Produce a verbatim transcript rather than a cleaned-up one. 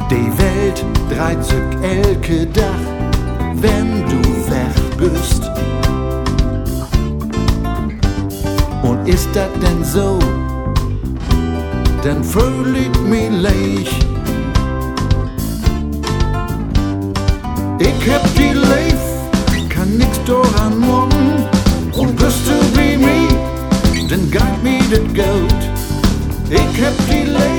Die Welt dreht sich elke Tag, wenn du weg bist. Und ist das denn so, dann fühl ich mich leich. Ich hab die Leif, kann nix daran morgen. Und bist du wie mir, dann geht mir das Geld. Ich hab die Leif.